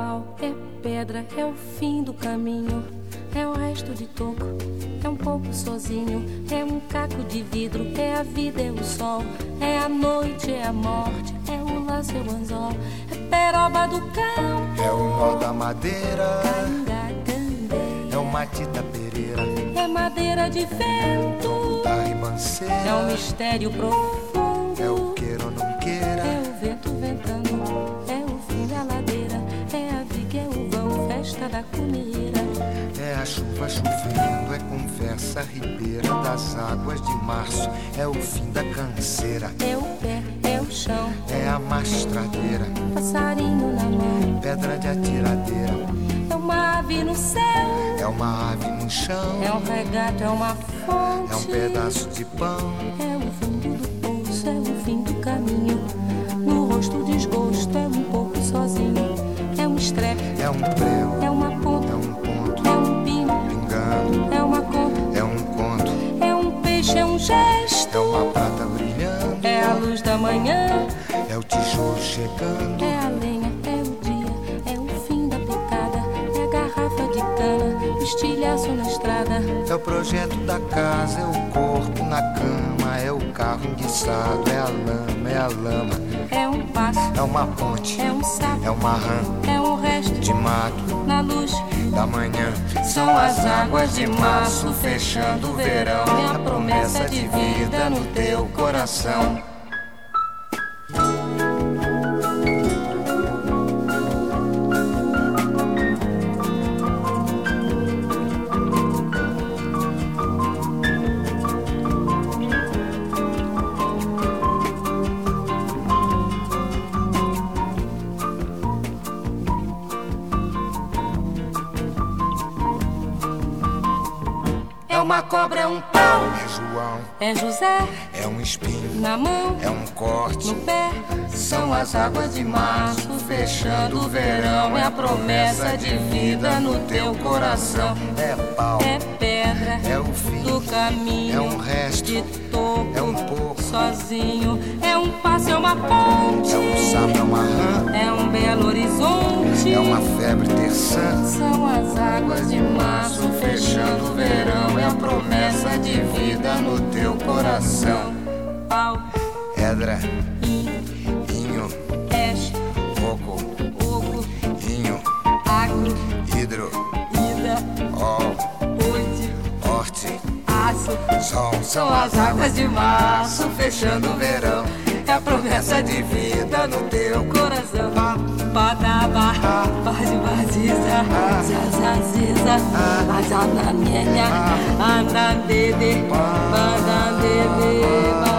pau, é pedra, é o fim do caminho. É o resto de toco, é um pouco sozinho. É um caco de vidro, é a vida, é o sol. É a noite, é a morte, é o laço, é o anzol. É peroba do cão, é o nó da madeira, Canga-candei. é o matita pereira, É madeira de vento, da ribanceira, é um mistério profundo. é o queira ou não queira, É o vento ventando, é o fim da ladeira. É a viga, é o vão, festa da cumeira. é a chuva chovendo, é conversa ribeira das águas de março, é o fim da canseira, É o pé, é o chão, é a mastradeira, passarinho na mão. pedra de atiradeira, É uma ave no céu, é uma ave no chão, é um regato, é uma fonte. é um pedaço de pão, É o fundo do poço, é o fim do caminho. No rosto o desgosto, é um pouco sozinho. É um estrepe, é um prego, é uma ponta, é um ponto, é um pino, pingando, é uma conta, é um conto, é um peixe, é um gesto. é uma prata brilhando, É a luz da manhã, é o tijolo chegando, é a lenha, é o dia, é o fim da picada. É a garrafa de cana, o estilhaço na estrada. é o projeto da casa, é o corpo na cama, é o carro enguiçado, é a lama, é a lama, É um passo, é uma ponte, é um sapo, é uma rã é um resto de mato na luz. da manhã. São as águas de março fechando o verão. É a promessa de vida no teu coração. É uma cobra, é um pau, É João, é José é um espinho, na mão, é um corte, no pé. são as águas de março fechando o verão, é a promessa de vida no teu coração. É pau, É pedra é o fim, do caminho, é um resto, de toco, é um pouco, sozinho. É um passo, é uma ponte, é um sapo, é uma rã, é um belo horizonte. é uma febre terçã. São as águas de março fechando o verão. É a promessa de vida no teu coração. Pau, Edra, in, inho, cash, coco, oco, inho, agro, hidro, ida, ol, urte, horte, aço. sol. São as águas de março fechando o verão. É a promessa de vida no teu coração. Badaba, baziza, zazaziza, azanamienha, andandede, bandandede.